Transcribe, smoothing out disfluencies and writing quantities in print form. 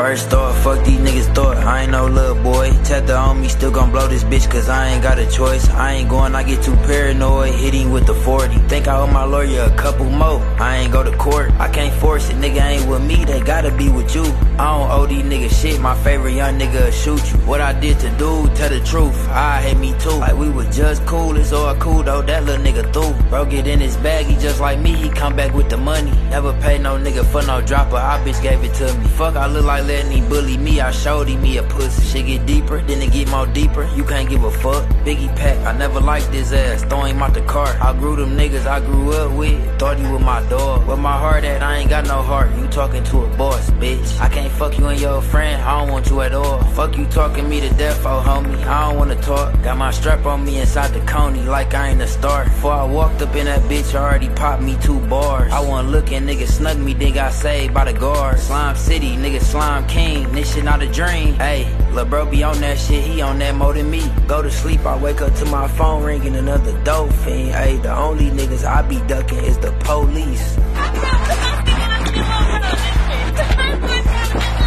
First thought, fuck these niggas thought, I ain't no little boy. Tap the on me, still gon' blow this bitch cause I ain't got a choice. I ain't going, I get too paranoid, hitting with the 40. Think I owe my lawyer a couple more, I ain't go to court. I can't force it, nigga ain't with me, they gotta be with you. I don't owe these niggas shit, my favorite young nigga shoot you. What I did to do, tell the truth, I hate me too. Like we was just cool, it's all cool though, that little nigga through. Bro get in his bag, he just like me, he come back with the money. Never pay no nigga for no dropper, I bitch gave it to me. Fuck, I look like letting he bully me, I showed him me a pussy. Shit get deeper, then it get more deeper, you can't give a fuck. Biggie Pack, I never liked his ass, throw him out the car. I grew them niggas I grew up with, thought he was my dog. Where my heart at, I ain't got no heart, you talking to a boss, bitch. I can't fuck you and your friend, I don't want you at all. Fuck you talking me to death, oh homie, I don't wanna talk. Got my strap on me inside the coney, like I ain't a star. Before I walked up in that bitch, I already popped me 2 bars. I wasn't looking, nigga snug me, then got saved by the guards. Slime City, nigga Slime King, this shit not a dream. Ayy, lil' bro be on that shit, he on that more than me. Go to sleep, I wake up to my phone ringing, another dope fiend. Ayy, the only niggas I be ducking is the police.